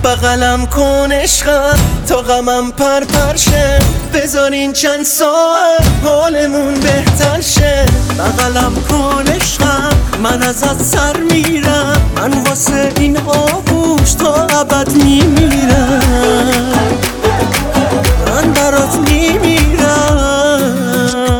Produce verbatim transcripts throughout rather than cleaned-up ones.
بغلم کن عشقم تا غمم پر پر شه، بذارین چند ساعت حالمون بهتر شه. بغلم کن عشقم من ازت سر میرم، من واسه این آغوش تا ابد میمیرم، من برات میمیرم.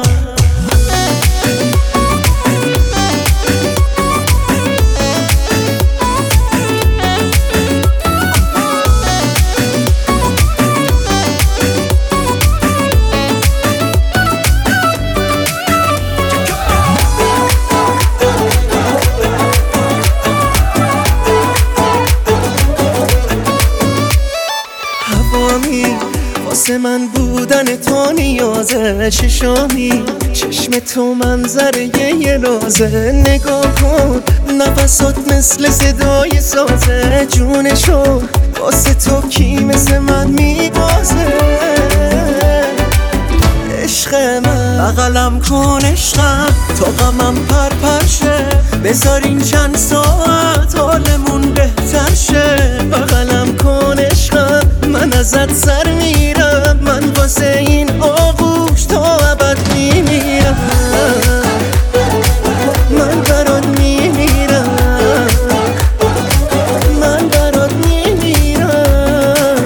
واسه من بودن تو نیازه، چشامی چشم تو منظره یه رازه. نگاه کن نفسات مثل صدای سازه، جونشو واسه تو کی مثل من میبازه. عشق من بغلم کن عشقم تا غمم پر پر شه، بذارین چند ساعت حالمون بهتر شه. بغلم کن عشقم من ازت سر میرم، من واسه این آغوش تا ابد میمیرم، من برات میمیرم، من برات میمیرم.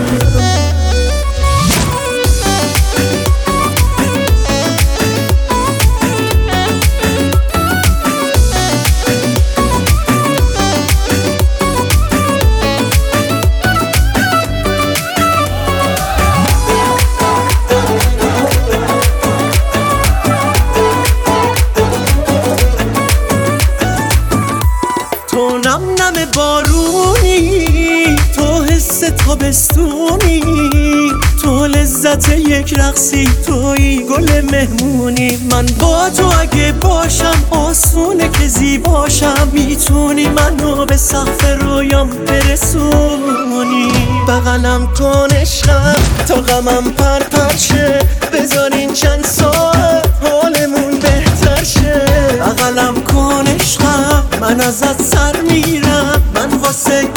تو نم نم بارونی، تو حس تابستونی، تو لذت یک رقصی، توی گل مهمونی. من با تو اگه باشم آسونه که زیباشم، میتونی منو به سقف رویام برسونی. بغلم کن عشقم تا غمم پر پر شه، بذارین چند ساعت حالمون بهتر شه. بغلم کن عشقم من ازت سر میرم، من واسه